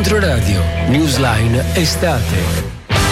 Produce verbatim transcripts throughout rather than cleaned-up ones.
Controradio, Newsline Estate.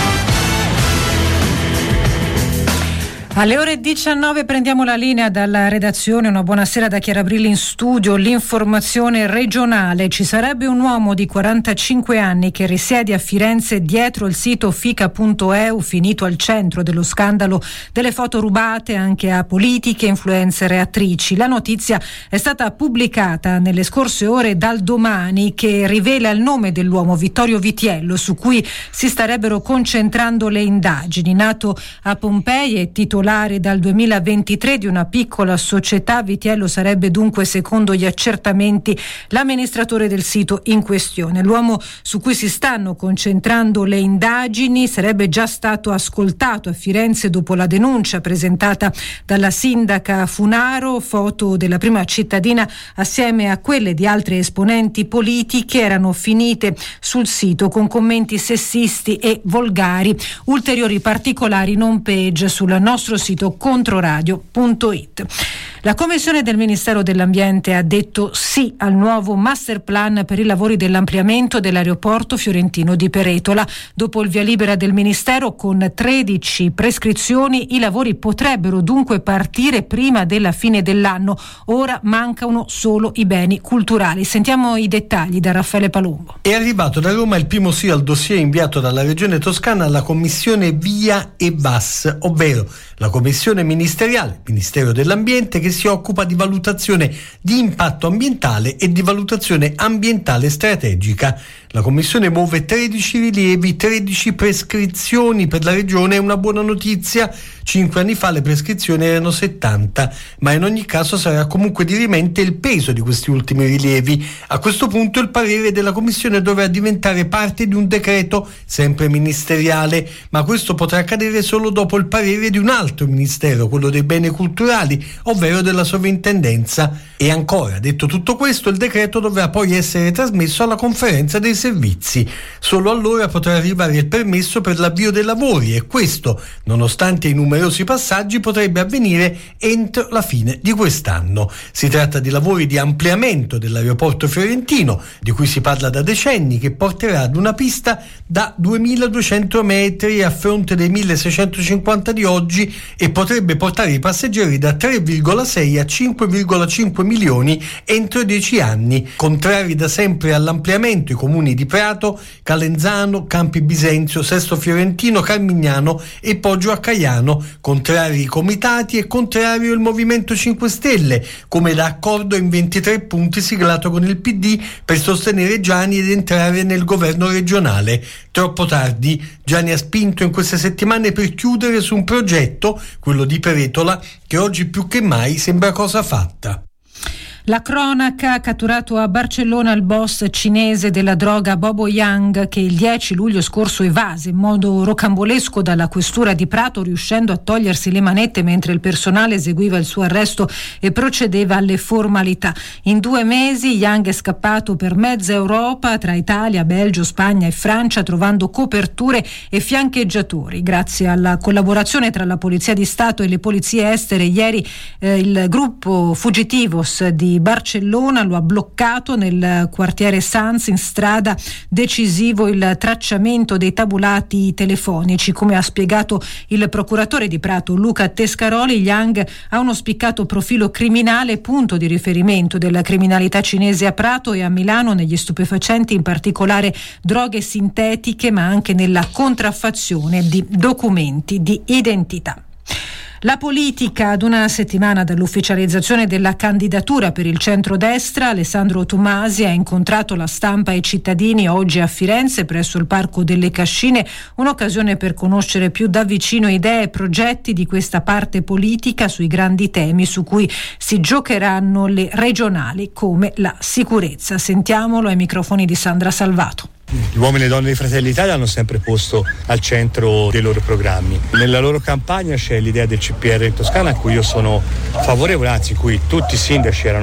Alle ore diciannove prendiamo la linea dalla redazione. Una buonasera da Chiara Brilli in studio. L'informazione regionale. Ci sarebbe un uomo di quarantacinque anni che risiede a Firenze dietro il sito fica punto e u, finito al centro dello scandalo delle foto rubate anche a politiche, influencer e attrici. La notizia è stata pubblicata nelle scorse ore dal Domani, che rivela il nome dell'uomo, Vittorio Vitiello, su cui si starebbero concentrando le indagini. Nato a Pompei e titolare dal duemilaventitré di una piccola società, Vitiello sarebbe dunque, secondo gli accertamenti, l'amministratore del sito in questione. L'uomo su cui si stanno concentrando le indagini sarebbe già stato ascoltato a Firenze dopo la denuncia presentata dalla sindaca Funaro. Foto della prima cittadina assieme a quelle di altre esponenti politiche erano finite sul sito con commenti sessisti e volgari. Ulteriori particolari in home page sul nostro sito controradio punto it. La commissione del Ministero dell'Ambiente ha detto sì al nuovo master plan per i lavori dell'ampliamento dell'aeroporto fiorentino di Peretola. Dopo il via libera del Ministero con tredici prescrizioni, i lavori potrebbero dunque partire prima della fine dell'anno. Ora mancano solo i beni culturali. Sentiamo i dettagli da Raffaele Palumbo. È arrivato da Roma il primo sì al dossier inviato dalla Regione Toscana alla Commissione Via e V A S, ovvero la commissione ministeriale, Ministero dell'Ambiente, che si occupa di valutazione di impatto ambientale e di valutazione ambientale strategica. La commissione muove tredici rilievi, tredici prescrizioni. Per la regione è una buona notizia. Cinque anni fa le prescrizioni erano settanta, ma in ogni caso sarà comunque dirimente il peso di questi ultimi rilievi. A questo punto il parere della commissione dovrà diventare parte di un decreto sempre ministeriale, ma questo potrà accadere solo dopo il parere di un altro ministero, quello dei beni culturali, ovvero della sovrintendenza. E ancora, detto tutto questo, il decreto dovrà poi essere trasmesso alla conferenza dei servizi. Solo allora potrà arrivare il permesso per l'avvio dei lavori, e questo, nonostante i numerosi passaggi, potrebbe avvenire entro la fine di quest'anno. Si tratta di lavori di ampliamento dell'aeroporto fiorentino, di cui si parla da decenni, che porterà ad una pista da duemiladuecento metri a fronte dei milleseicentocinquanta di oggi e potrebbe portare i passeggeri da tre virgola sei a cinque virgola cinque milioni entro dieci anni. Contrari da sempre all'ampliamento i comuni di Prato, Calenzano, Campi Bisenzio, Sesto Fiorentino, Carmignano e Poggio a Caiano. Contrari i comitati e contrario il Movimento cinque Stelle, come da accordo in ventitré punti siglato con il P D per sostenere Gianni ed entrare nel governo regionale. Troppo tardi. Gianni ha spinto in queste settimane per chiudere su un progetto, quello di Peretola, che oggi più che mai sembra cosa fatta. La cronaca: catturato a Barcellona il boss cinese della droga Bobo Yang, che il dieci luglio scorso evase in modo rocambolesco dalla questura di Prato, riuscendo a togliersi le manette mentre il personale eseguiva il suo arresto e procedeva alle formalità. In due mesi Yang è scappato per mezza Europa, tra Italia, Belgio, Spagna e Francia, trovando coperture e fiancheggiatori. Grazie alla collaborazione tra la Polizia di Stato e le polizie estere, ieri eh, il gruppo Fugitivos di Barcellona lo ha bloccato nel quartiere Sanz. In strada decisivo il tracciamento dei tabulati telefonici. Come ha spiegato il procuratore di Prato Luca Tescaroli, Yang ha uno spiccato profilo criminale, punto di riferimento della criminalità cinese a Prato e a Milano negli stupefacenti, in particolare droghe sintetiche, ma anche nella contraffazione di documenti di identità. La politica: ad una settimana dall'ufficializzazione della candidatura per il centrodestra, Alessandro Tomasi ha incontrato la stampa e i cittadini oggi a Firenze presso il Parco delle Cascine, un'occasione per conoscere più da vicino idee e progetti di questa parte politica sui grandi temi su cui si giocheranno le regionali, come la sicurezza. Sentiamolo ai microfoni di Sandra Salvato. Gli uomini e le donne di Fratelli d'Italia hanno sempre posto al centro dei loro programmi. Nella loro campagna c'è l'idea del C P R in Toscana, a cui io sono favorevole, anzi cui tutti i sindaci erano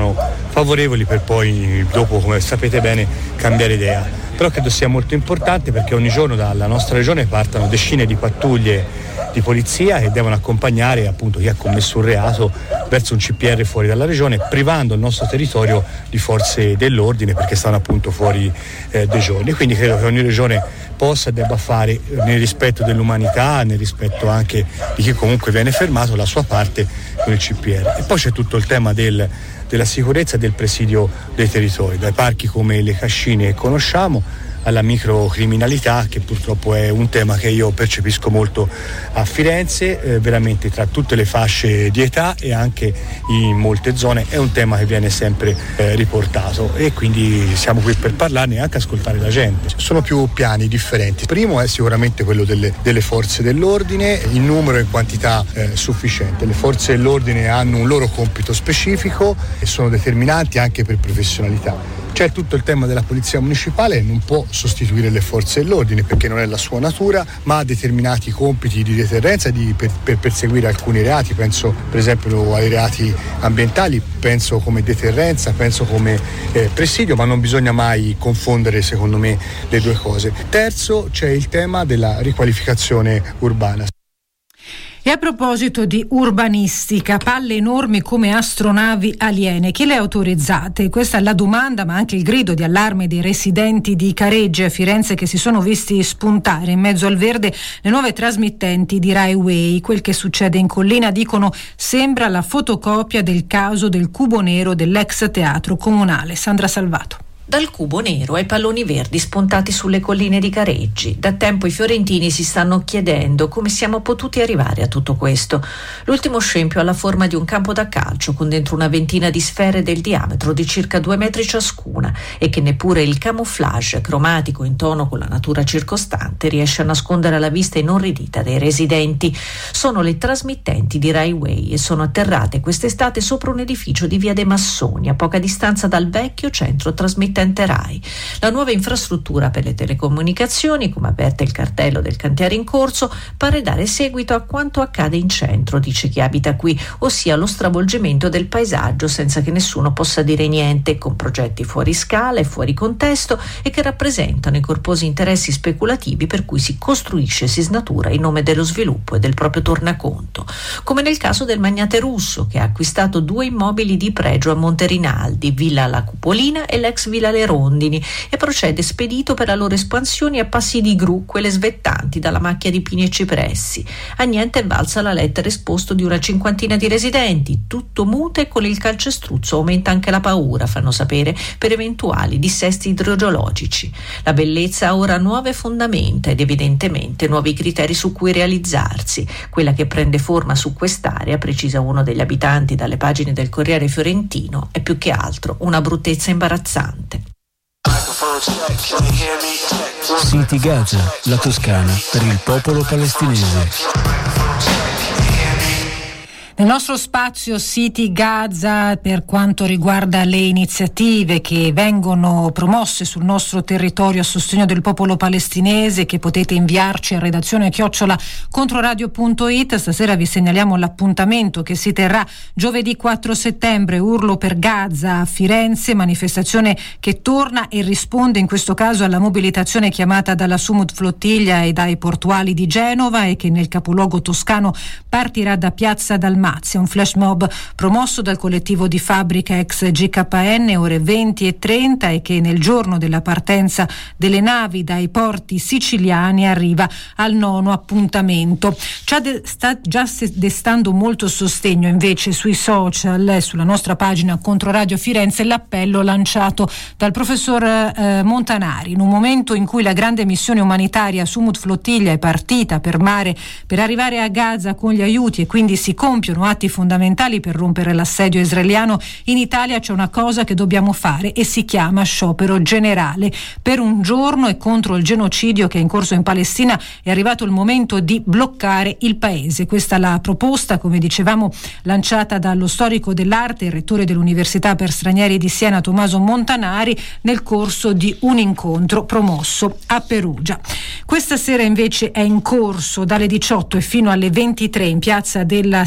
favorevoli per poi dopo, come sapete bene, cambiare idea. Però credo sia molto importante perché ogni giorno dalla nostra regione partono decine di pattuglie di polizia che devono accompagnare appunto chi ha commesso un reato verso un C P R fuori dalla regione, privando il nostro territorio di forze dell'ordine perché stanno appunto fuori eh, dei giorni. Quindi credo che ogni regione possa e debba fare, nel rispetto dell'umanità, nel rispetto anche di chi comunque viene fermato, la sua parte con il C P R. E poi c'è tutto il tema del della sicurezza e del presidio dei territori, dai parchi come le Cascine che conosciamo alla microcriminalità, che purtroppo è un tema che io percepisco molto a Firenze, eh, veramente tra tutte le fasce di età e anche in molte zone è un tema che viene sempre eh, riportato, e quindi siamo qui per parlarne e anche ascoltare la gente. Sono più piani differenti. Il primo è sicuramente quello delle, delle forze dell'ordine, in numero e in quantità eh, sufficiente. Le forze dell'ordine hanno un loro compito specifico e sono determinanti anche per professionalità. C'è tutto il tema della polizia municipale, non può sostituire le forze dell'ordine perché non è la sua natura, ma ha determinati compiti di deterrenza di, per, per perseguire alcuni reati. Penso per esempio ai reati ambientali, penso come deterrenza, penso come eh, presidio, ma non bisogna mai confondere secondo me le due cose. Terzo, c'è il tema della riqualificazione urbana. E a proposito di urbanistica, palle enormi come astronavi aliene, chi le ha autorizzate? Questa è la domanda, ma anche il grido di allarme dei residenti di Careggi a Firenze, che si sono visti spuntare in mezzo al verde le nuove trasmittenti di Rai Way. Quel che succede in collina, dicono, sembra la fotocopia del caso del cubo nero dell'ex teatro comunale. Sandra Salvato. Dal cubo nero ai palloni verdi spuntati sulle colline di Careggi. Da tempo i fiorentini si stanno chiedendo come siamo potuti arrivare a tutto questo. L'ultimo scempio ha la forma di un campo da calcio con dentro una ventina di sfere del diametro di circa due metri ciascuna e che neppure il camouflage cromatico in tono con la natura circostante riesce a nascondere alla vista inorridita dei residenti. Sono le trasmittenti di Rai Way e sono atterrate quest'estate sopra un edificio di via dei Massoni, a poca distanza dal vecchio centro trasmittente Rai. La nuova infrastruttura per le telecomunicazioni, come avverte il cartello del cantiere in corso, pare dare seguito a quanto accade in centro, dice chi abita qui, ossia lo stravolgimento del paesaggio senza che nessuno possa dire niente, con progetti fuori scala e fuori contesto e che rappresentano i corposi interessi speculativi per cui si costruisce e si snatura in nome dello sviluppo e del proprio tornaconto. Come nel caso del magnate russo, che ha acquistato due immobili di pregio a Monterinaldi, Villa La Cupolina e l'ex Villa Le Rondini, e procede spedito per la loro espansione a passi di gru, quelle svettanti dalla macchia di pini e cipressi. A niente è valsa la lettera esposto di una cinquantina di residenti, tutto mute, e con il calcestruzzo aumenta anche la paura, fanno sapere, per eventuali dissesti idrogeologici. La bellezza ha ora nuove fondamenta ed evidentemente nuovi criteri su cui realizzarsi. Quella che prende forma su quest'area, precisa uno degli abitanti dalle pagine del Corriere Fiorentino, è più che altro una bruttezza imbarazzante. City Gaza, la Toscana per il popolo palestinese. Nel nostro spazio City Gaza, per quanto riguarda le iniziative che vengono promosse sul nostro territorio a sostegno del popolo palestinese, che potete inviarci a redazione chiocciola controradio punto it, stasera vi segnaliamo l'appuntamento che si terrà giovedì quattro settembre, Urlo per Gaza a Firenze, manifestazione che torna e risponde in questo caso alla mobilitazione chiamata dalla Sumut Flottiglia e dai portuali di Genova, e che nel capoluogo toscano partirà da Piazza Dalmazia. Un flash mob promosso dal collettivo di fabbrica ex G K N, ore venti e trenta, e che nel giorno della partenza delle navi dai porti siciliani arriva al nono appuntamento. De- sta già destando molto sostegno invece sui social e sulla nostra pagina Controradio Firenze l'appello lanciato dal professor eh, Montanari in un momento in cui la grande missione umanitaria Sumut Flottiglia è partita per mare per arrivare a Gaza con gli aiuti, e quindi si compiono atti fondamentali per rompere l'assedio israeliano. In Italia c'è una cosa che dobbiamo fare e si chiama sciopero generale per un giorno e contro il genocidio che è in corso in Palestina. È arrivato il momento di bloccare il paese. Questa è la proposta, come dicevamo, lanciata dallo storico dell'arte e rettore dell'Università per Stranieri di Siena Tommaso Montanari nel corso di un incontro promosso a Perugia. Questa sera invece è in corso dalle diciotto e fino alle ventitré in Piazza della Signoria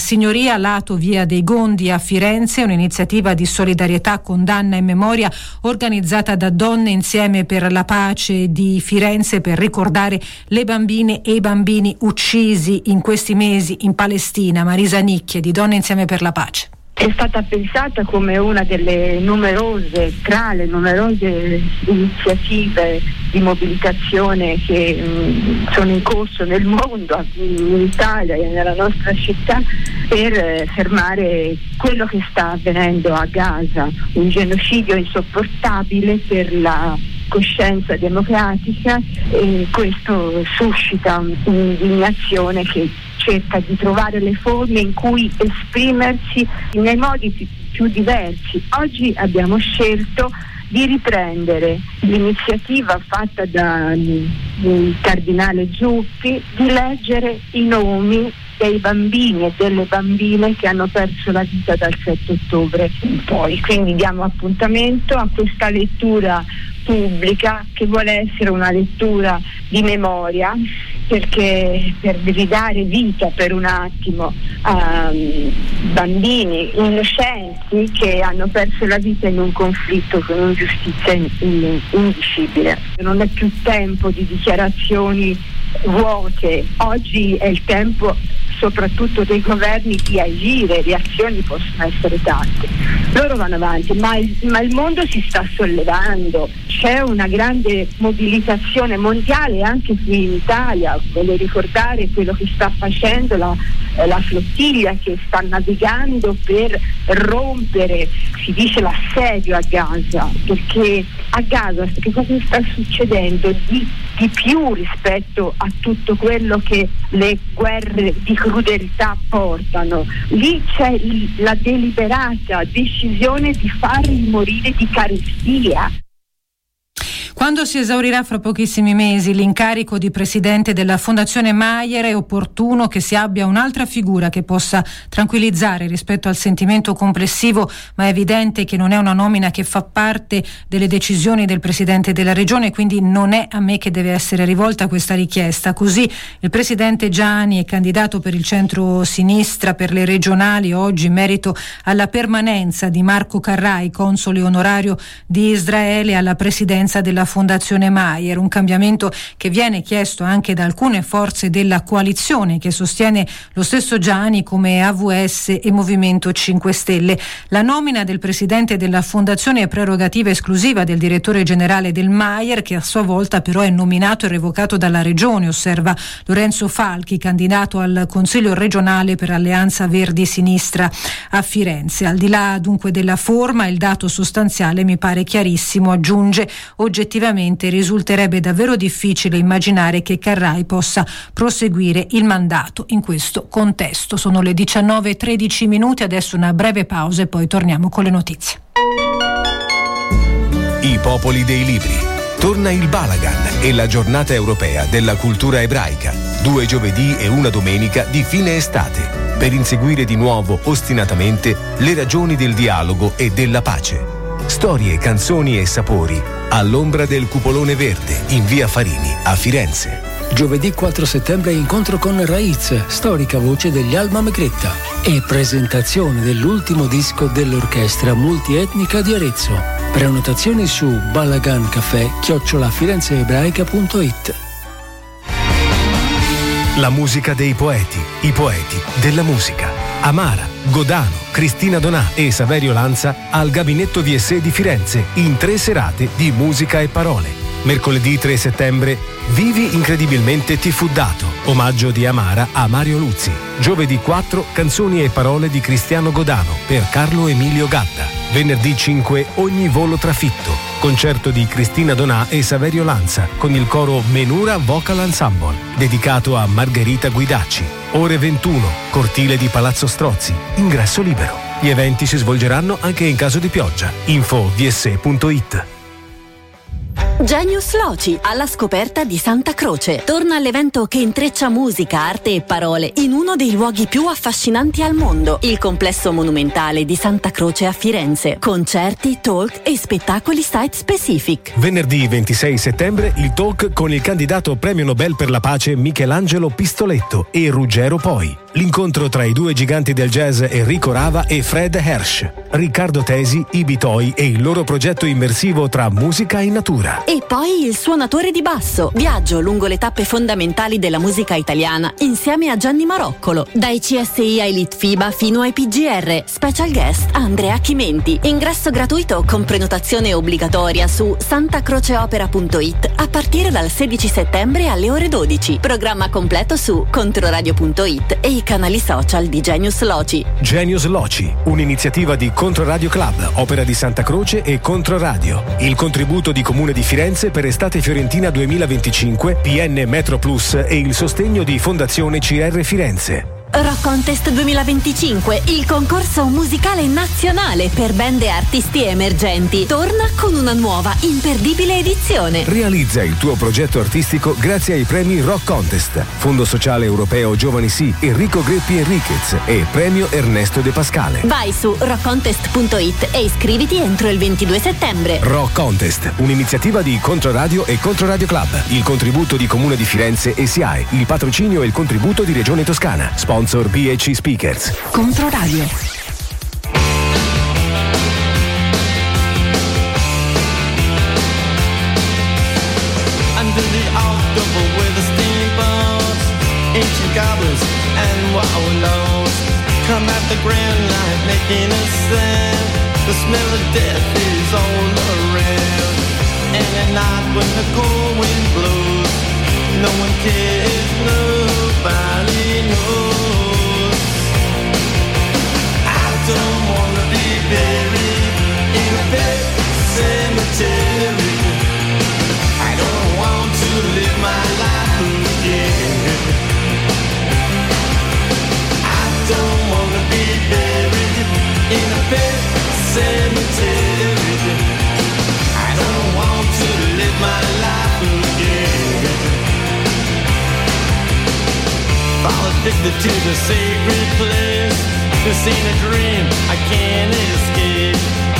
Maria, lato Via dei Gondi a Firenze, un'iniziativa di solidarietà, condanna e memoria organizzata da Donne Insieme per la Pace di Firenze per ricordare le bambine e i bambini uccisi in questi mesi in Palestina. Marisa Nicchie di Donne Insieme per la Pace. È stata pensata come una delle numerose, tra le numerose iniziative di mobilitazione che mh, sono in corso nel mondo, in Italia e nella nostra città, per eh, fermare quello che sta avvenendo a Gaza, un genocidio insopportabile per la coscienza democratica, e questo suscita un'indignazione che cerca di trovare le forme in cui esprimersi nei modi più, più diversi. Oggi abbiamo scelto di riprendere l'iniziativa fatta dal cardinale Zuppi di leggere i nomi dei bambini e delle bambine che hanno perso la vita dal sette ottobre in poi. Quindi diamo appuntamento a questa lettura pubblica che vuole essere una lettura di memoria, perché per ridare vita per un attimo a bambini innocenti che hanno perso la vita in un conflitto con un'ingiustizia indicibile. Non è più tempo di dichiarazioni vuote, oggi è il tempo soprattutto dei governi di agire, le azioni possono essere tante. Loro vanno avanti, ma il, ma il mondo si sta sollevando, c'è una grande mobilitazione mondiale anche qui in Italia. Voglio ricordare quello che sta facendo la, la flottiglia che sta navigando per rompere, si dice, l'assedio a Gaza, perché a Gaza che cosa sta succedendo di, di più rispetto a tutto quello che le guerre di crudeltà portano? Lì c'è la deliberata decisione di farli morire di carestia. Quando si esaurirà fra pochissimi mesi l'incarico di presidente della Fondazione Mayer, è opportuno che si abbia un'altra figura che possa tranquillizzare rispetto al sentimento complessivo, ma è evidente che non è una nomina che fa parte delle decisioni del presidente della regione, quindi non è a me che deve essere rivolta questa richiesta. Così il presidente Giani è candidato per il centro-sinistra per le regionali oggi in merito alla permanenza di Marco Carrai, console onorario di Israele, alla presidenza della Fondazione Mayer, un cambiamento che viene chiesto anche da alcune forze della coalizione che sostiene lo stesso Giani, come A V S e Movimento cinque Stelle. La nomina del presidente della Fondazione è prerogativa esclusiva del direttore generale del Mayer, che a sua volta però è nominato e revocato dalla regione, osserva Lorenzo Falchi, candidato al Consiglio regionale per Alleanza Verdi Sinistra a Firenze. Al di là dunque della forma, il dato sostanziale mi pare chiarissimo, aggiunge. Oggettivamente risulterebbe davvero difficile immaginare che Carrai possa proseguire il mandato in questo contesto. Sono le diciannove e tredici minuti, adesso una breve pausa e poi torniamo con le notizie. I popoli dei libri. Torna il Balagan e la giornata europea della cultura ebraica. Due giovedì e una domenica di fine estate, per inseguire di nuovo ostinatamente le ragioni del dialogo e della pace. Storie, canzoni e sapori all'ombra del cupolone verde in via Farini a Firenze. Giovedì quattro settembre incontro con Raiz, storica voce degli Alma Megretta, e presentazione dell'ultimo disco dell'orchestra multietnica di Arezzo. Prenotazioni su balagancafè chiocciola firenzeebraica punto it. La musica dei poeti, i poeti della musica. Amara, Godano, Cristina Donà e Saverio Lanza al Gabinetto V S di Firenze in tre serate di musica e parole. Mercoledì tre settembre, Vivi incredibilmente ti fu dato, omaggio di Amara a Mario Luzzi. Giovedì quattro, canzoni e parole di Cristiano Godano per Carlo Emilio Gatta. Venerdì cinque, Ogni volo trafitto, concerto di Cristina Donà e Saverio Lanza con il coro Menura Vocal Ensemble, dedicato a Margherita Guidacci. Ore ventuno, cortile di Palazzo Strozzi, ingresso libero. Gli eventi si svolgeranno anche in caso di pioggia. Info v s punto it. Genius Loci, alla scoperta di Santa Croce. Torna all'evento che intreccia musica, arte e parole in uno dei luoghi più affascinanti al mondo, il complesso monumentale di Santa Croce a Firenze. Concerti, talk e spettacoli site specific. Venerdì ventisei settembre il talk con il candidato premio Nobel per la pace Michelangelo Pistoletto e Ruggero Poi. L'incontro tra i due giganti del jazz Enrico Rava e Fred Hersch, Riccardo Tesi, i Bitoi e il loro progetto immersivo tra musica e natura. E poi il suonatore di basso, viaggio lungo le tappe fondamentali della musica italiana insieme a Gianni Maroccolo, dai C S I ai Litfiba fino ai P G R. Special guest Andrea Chimenti. Ingresso gratuito con prenotazione obbligatoria su santacroceopera punto it a partire dal sedici settembre alle ore dodici. Programma completo su controradio punto it e i canali social di Genius Loci. Genius Loci, un'iniziativa di Controradio Club, opera di Santa Croce e Controradio. Il contributo di Comune di Firenze per Estate Fiorentina duemilaventicinque, P N Metro Plus e il sostegno di Fondazione C R Firenze. Rock Contest duemilaventicinque, il concorso musicale nazionale per band e artisti emergenti, torna con una nuova imperdibile edizione. Realizza il tuo progetto artistico grazie ai premi Rock Contest, Fondo Sociale Europeo Giovani Sì, Enrico Greppi Enriquez e Premio Ernesto De Pascale. Vai su rock contest punto it e iscriviti entro il ventidue settembre. Rock Contest, un'iniziativa di Controradio e Controradio Club, il contributo di Comune di Firenze e S I A E, il patrocinio e il contributo di Regione Toscana. Sponsor B e C Speakers. Controradio. Under the October with the steamboats, ancient goblins and wallows come at the grand light making a sound. The smell of death is all around. And at night when the cold wind blows, no one cares, nobody knows. I don't wanna be buried in a pet cemetery. I don't want to live my life again. I don't wanna be buried in a pet cemetery. I don't want to live my life again. Fall addicted to the sacred place. This ain't a dream, I can't escape.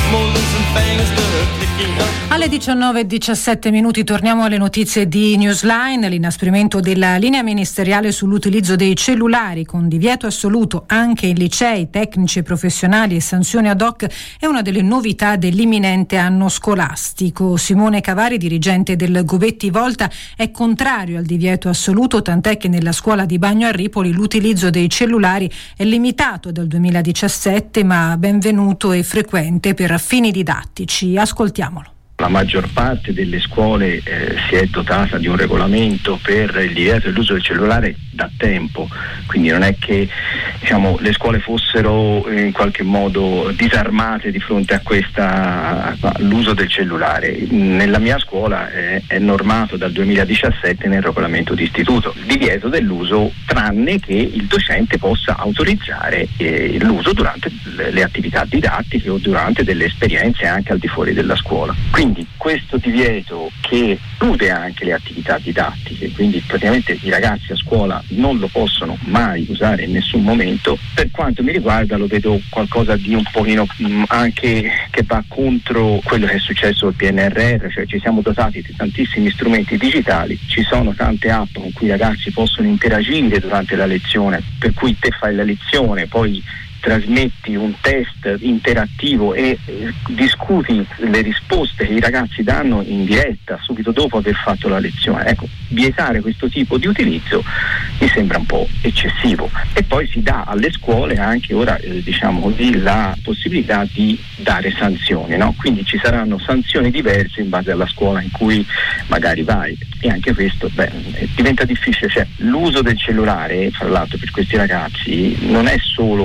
Alle diciannove e diciassette minuti torniamo alle notizie di Newsline. L'inasprimento della linea ministeriale sull'utilizzo dei cellulari con divieto assoluto anche in licei, tecnici e professionali e sanzioni ad hoc è una delle novità dell'imminente anno scolastico. Simone Cavari, dirigente del Gobetti Volta, è contrario al divieto assoluto, tant'è che nella scuola di Bagno a Ripoli l'utilizzo dei cellulari è limitato dal duemiladiciassette, ma benvenuto e frequente per fini didattici. Ascoltiamolo. La maggior parte delle scuole eh, si è dotata di un regolamento per il divieto dell'uso del cellulare da tempo, quindi non è che diciamo, le scuole fossero in qualche modo disarmate di fronte a questa l'uso del cellulare. Nella mia scuola eh, è normato dal duemiladiciassette nel regolamento d'istituto il divieto dell'uso, tranne che il docente possa autorizzare eh, l'uso durante le attività didattiche o durante delle esperienze anche al di fuori della scuola. Quindi questo divieto, che chiude anche le attività didattiche, quindi praticamente i ragazzi a scuola non lo possono mai usare in nessun momento, per quanto mi riguarda lo vedo qualcosa di un pochino mh, anche che va contro quello che è successo al P N R R, cioè ci siamo dotati di tantissimi strumenti digitali, ci sono tante app con cui i ragazzi possono interagire durante la lezione, per cui te fai la lezione, poi trasmetti un test interattivo e eh, discuti le risposte che i ragazzi danno in diretta subito dopo aver fatto la lezione. Ecco, vietare questo tipo di utilizzo mi sembra un po' eccessivo. E poi si dà alle scuole anche ora eh, diciamo così la possibilità di dare sanzioni, no? Quindi ci saranno sanzioni diverse in base alla scuola in cui magari vai, e anche questo beh, diventa difficile. Cioè, l'uso del cellulare, fra l'altro, per questi ragazzi non è solo qualcosa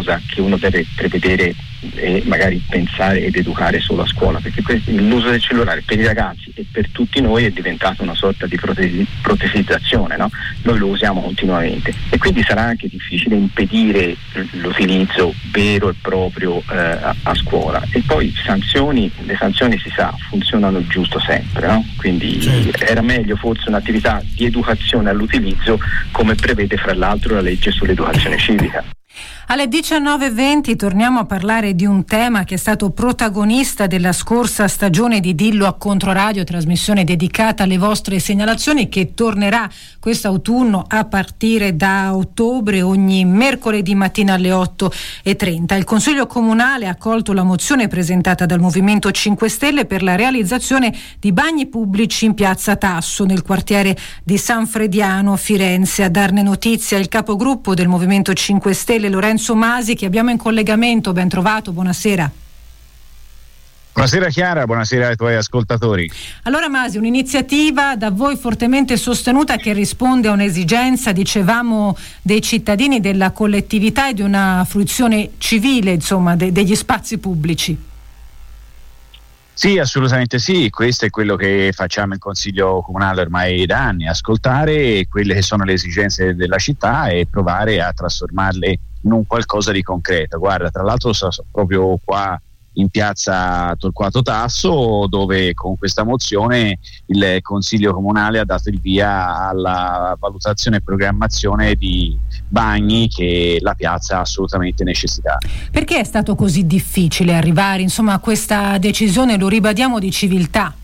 cosa che uno deve prevedere e magari pensare ed educare solo a scuola, perché questo, l'uso del cellulare per i ragazzi e per tutti noi è diventato una sorta di protesi, protesizzazione, no? Noi lo usiamo continuamente e quindi sarà anche difficile impedire l'utilizzo vero e proprio eh, a, a scuola. E poi sanzioni, le sanzioni si sa funzionano giusto sempre, no? Quindi certo. Era meglio forse un'attività di educazione all'utilizzo, come prevede fra l'altro la legge sull'educazione civica. Alle diciannove e venti torniamo a parlare di un tema che è stato protagonista della scorsa stagione di Dillo a Controradio, trasmissione dedicata alle vostre segnalazioni, che tornerà quest'autunno a partire da ottobre ogni mercoledì mattina alle otto e trenta. Il Consiglio Comunale ha accolto la mozione presentata dal Movimento cinque Stelle per la realizzazione di bagni pubblici in piazza Tasso, nel quartiere di San Frediano, Firenze. A darne notizia il capogruppo del Movimento cinque Stelle, Lorenzo Masi, che abbiamo in collegamento. Ben trovato, buonasera. Buonasera Chiara, buonasera ai tuoi ascoltatori. Allora Masi, un'iniziativa da voi fortemente sostenuta che risponde a un'esigenza, dicevamo, dei cittadini, della collettività e di una fruizione civile, insomma, de- degli spazi pubblici. Sì, assolutamente sì, questo è quello che facciamo in Consiglio Comunale ormai da anni, ascoltare quelle che sono le esigenze della città e provare a trasformarle in un qualcosa di concreto. Guarda, tra l'altro sono proprio qua in piazza Torquato Tasso, dove con questa mozione il Consiglio Comunale ha dato il via alla valutazione e programmazione di bagni che la piazza ha assolutamente necessità. Perché è stato così difficile arrivare, insomma, a questa decisione, lo ribadiamo, di civiltà?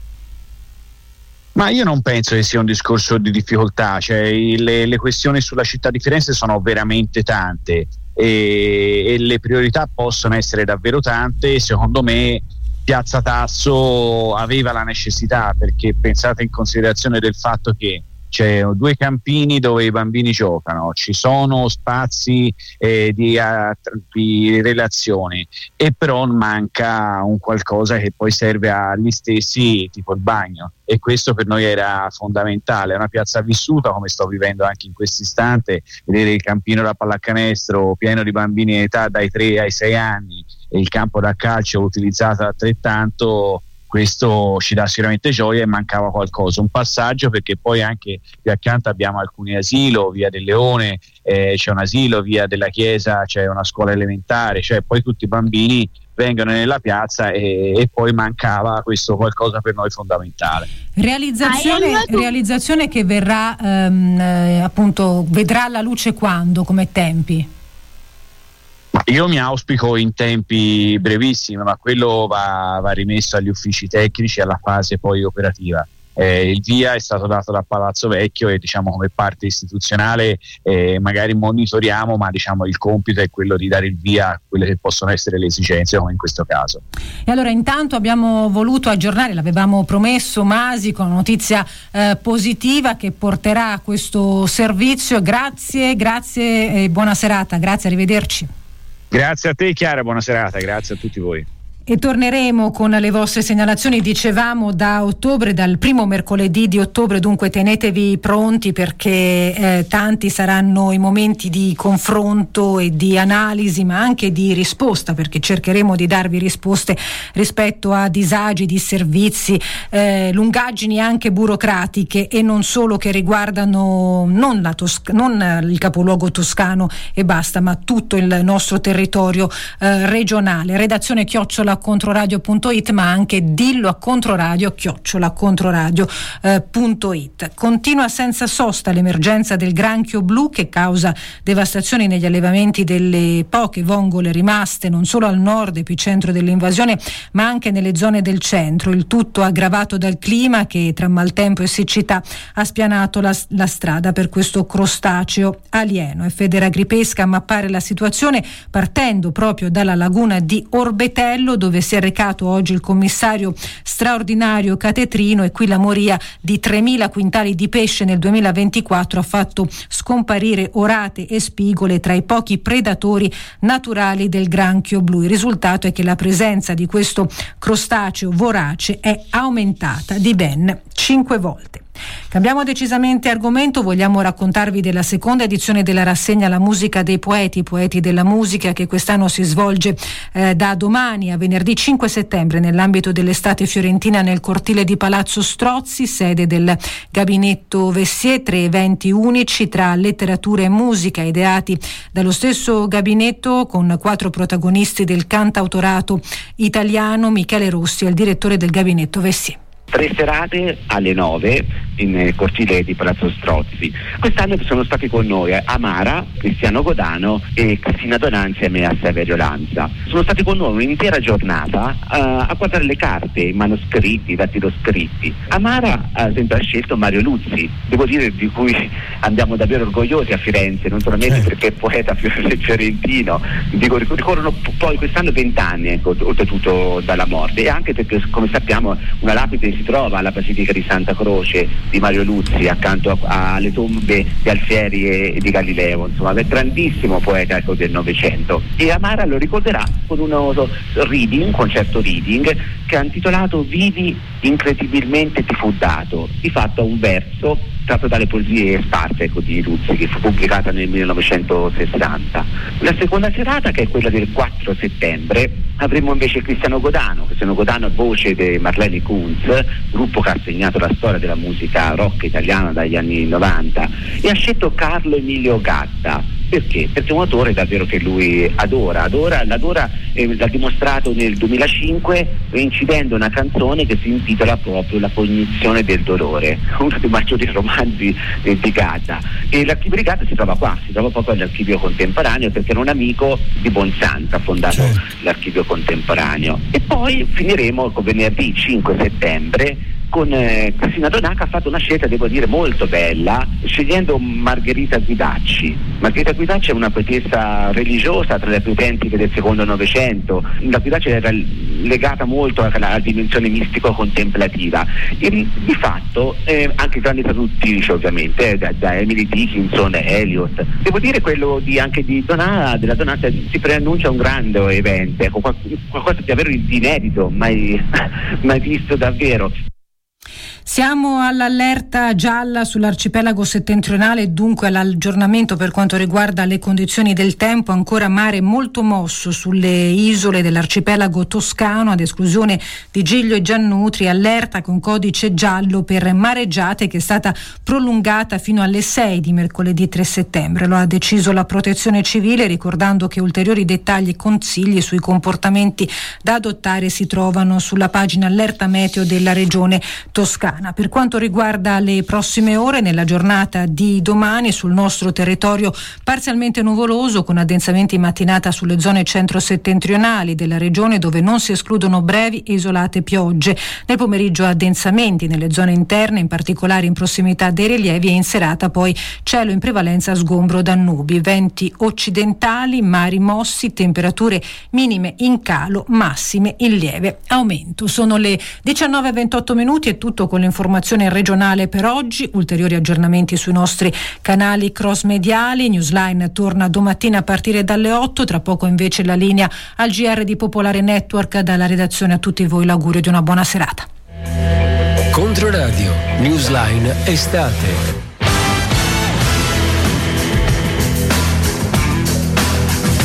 Ma io non penso che sia un discorso di difficoltà, cioè le, le questioni sulla città di Firenze sono veramente tante e, e le priorità possono essere davvero tante. Secondo me Piazza Tasso aveva la necessità, perché pensate in considerazione del fatto che c'è due campini dove i bambini giocano, ci sono spazi eh, di, uh, di relazione, e però manca un qualcosa che poi serve agli stessi, tipo il bagno, e questo per noi era fondamentale. È una piazza vissuta, come sto vivendo anche in questo istante, vedere il campino da pallacanestro pieno di bambini in età dai tre ai sei anni e il campo da calcio utilizzato altrettanto. Questo ci dà sicuramente gioia, e mancava qualcosa, un passaggio, perché poi anche qui accanto abbiamo alcuni asili, via del Leone eh, c'è un asilo, via della Chiesa c'è una scuola elementare, cioè poi tutti i bambini vengono nella piazza e, e poi mancava questo qualcosa per noi fondamentale. Realizzazione, realizzazione che verrà ehm, eh, appunto vedrà la luce quando, come tempi? Io mi auspico in tempi brevissimi, ma quello va, va rimesso agli uffici tecnici e alla fase poi operativa. Eh, il via è stato dato da Palazzo Vecchio e, diciamo, come parte istituzionale eh, magari monitoriamo, ma diciamo il compito è quello di dare il via a quelle che possono essere le esigenze, come in questo caso. E allora intanto abbiamo voluto aggiornare, l'avevamo promesso, Masi, con una notizia eh, positiva che porterà a questo servizio. Grazie, grazie e buona serata, grazie, arrivederci. Grazie a te Chiara, buona serata, grazie a tutti voi. E torneremo con le vostre segnalazioni, dicevamo, da ottobre, dal primo mercoledì di ottobre, dunque tenetevi pronti, perché eh, tanti saranno i momenti di confronto e di analisi, ma anche di risposta, perché cercheremo di darvi risposte rispetto a disagi, disservizi, eh, lungaggini anche burocratiche, e non solo, che riguardano non, la Tosc- non il capoluogo toscano e basta, ma tutto il nostro territorio eh, regionale. Redazione chiocciola controradio punto it, ma anche dillo a controradio chiocciola controradio punto it. Continua senza sosta l'emergenza del granchio blu, che causa devastazioni negli allevamenti delle poche vongole rimaste non solo al nord, epicentro dell'invasione, ma anche nelle zone del centro. Il tutto aggravato dal clima che, tra maltempo e siccità, ha spianato la, la strada per questo crostaceo alieno. È Federagripesca a mappare la situazione, partendo proprio dalla laguna di Orbetello, dove si è recato oggi il commissario straordinario Catetrino, e qui la moria di tremila quintali di pesce nel duemilaventiquattro ha fatto scomparire orate e spigole tra i pochi predatori naturali del granchio blu. Il risultato è che la presenza di questo crostaceo vorace è aumentata di ben cinque volte. Cambiamo decisamente argomento, vogliamo raccontarvi della seconda edizione della rassegna La musica dei poeti, poeti della musica, che quest'anno si svolge eh, da domani a venerdì cinque settembre nell'ambito dell'estate fiorentina nel cortile di Palazzo Strozzi, sede del Gabinetto Vessier. Tre eventi unici tra letteratura e musica ideati dallo stesso gabinetto, con quattro protagonisti del cantautorato italiano. Michele Rossi è il direttore del Gabinetto Vessier. Tre serate alle nove in cortile di Palazzo Strozzi. Quest'anno sono stati con noi Amara, Cristiano Godano e Cristina Donà insieme a Saverio Lanza. Sono stati con noi un'intera giornata uh, a guardare le carte, i manoscritti, i dattiloscritti. Amara ad esempio ha scelto Mario Luzzi, devo dire di cui andiamo davvero orgogliosi a Firenze, non solamente perché è poeta fiorentino, dico, ricorrono poi quest'anno vent'anni, ecco, oltretutto dalla morte, e anche perché, come sappiamo, una lapide si trova alla Basilica di Santa Croce di Mario Luzzi accanto a, alle tombe di Alfieri e, e di Galileo, insomma, è un grandissimo poeta, ecco, del Novecento. E Amara lo ricorderà con uno reading, un concerto reading che ha intitolato Vivi, incredibilmente ti fu dato, di fatto un verso tratto dalle poesie sparse, ecco, di Luzzi, che fu pubblicata nel millenovecentosessanta. La seconda serata, che è quella del quattro settembre, avremo invece Cristiano Godano. Cristiano Godano è voce di Marlene Kunz, gruppo che ha segnato la storia della musica rock italiana dagli anni novanta, e ha scelto Carlo Emilio Gatta. Perché? Perché è un autore davvero che lui adora, adora, l'adora, eh, l'ha dimostrato nel duemilacinque incidendo una canzone che si intitola proprio La cognizione del dolore, uno dei maggiori romanzi eh, di Gatta. E l'archivio di Gatta si trova qua, si trova proprio all'archivio contemporaneo, perché era un amico di Bonsanto, ha fondato certo. l'archivio contemporaneo. E poi finiremo con venerdì cinque settembre con eh, Cristina Donà, che ha fatto una scelta, devo dire, molto bella, scegliendo Margherita Guidacci. Margherita Guidacci è una poetessa religiosa, tra le più autentiche del secondo Novecento. La Guidacci era legata molto alla, alla dimensione mistico-contemplativa, e di fatto eh, anche grandi traduttrici, ovviamente, eh, da, da Emily Dickinson, Eliot. Devo dire, quello di, anche di Donà, della Donà, si preannuncia un grande evento, ecco, qualcosa di davvero di inedito, mai, mai visto davvero. Siamo all'allerta gialla sull'arcipelago settentrionale e dunque all'aggiornamento per quanto riguarda le condizioni del tempo. Ancora mare molto mosso sulle isole dell'arcipelago toscano, ad esclusione di Giglio e Giannutri. Allerta con codice giallo per mareggiate, che è stata prolungata fino alle sei di mercoledì tre settembre. Lo ha deciso la Protezione Civile, ricordando che ulteriori dettagli e consigli sui comportamenti da adottare si trovano sulla pagina allerta meteo della regione toscana. Per quanto riguarda le prossime ore, nella giornata di domani sul nostro territorio parzialmente nuvoloso, con addensamenti in mattinata sulle zone centro-settentrionali della regione, dove non si escludono brevi e isolate piogge. Nel pomeriggio addensamenti nelle zone interne, in particolare in prossimità dei rilievi, e in serata poi cielo in prevalenza sgombro da nubi, venti occidentali, mari mossi, temperature minime in calo, massime in lieve aumento. Sono le diciannove e ventotto minuti, è tutto con l'informazione regionale per oggi. Ulteriori aggiornamenti sui nostri canali cross mediali. Newsline torna domattina a partire dalle otto, tra poco invece la linea al G R di Popolare Network. Dalla redazione a tutti voi l'augurio di una buona serata. Controradio, Newsline estate.